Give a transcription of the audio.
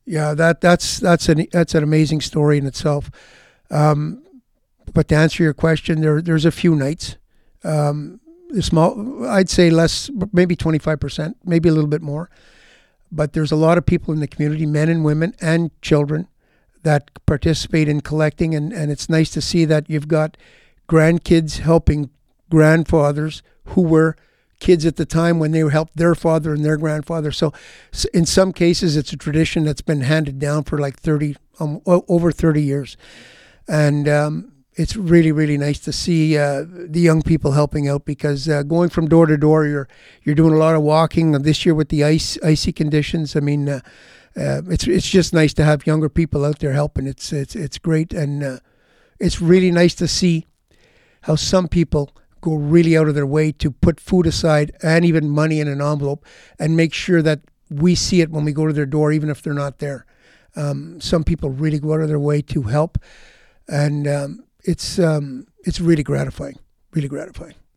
Yeah, that's an amazing story in itself. Um, but to answer your question, there's a few nights. The small, I'd say less, maybe 25%, maybe a little bit more. But there's a lot of people in the community, men and women and children, that participate in collecting, and it's nice to see that you've got grandkids helping grandfathers who were kids at the time when they helped their father and their grandfather. So in some cases, it's a tradition that's been handed down for like 30, over 30 years. And it's really, really nice to see the young people helping out because going from door to door, you're doing a lot of walking. This year with the icy conditions, I mean, it's just nice to have younger people out there helping. It's great, and it's really nice to see how some people go really out of their way to put food aside and even money in an envelope and make sure that we see it when we go to their door, even if they're not there. Some people really go out of their way to help, and it's really gratifying, really gratifying.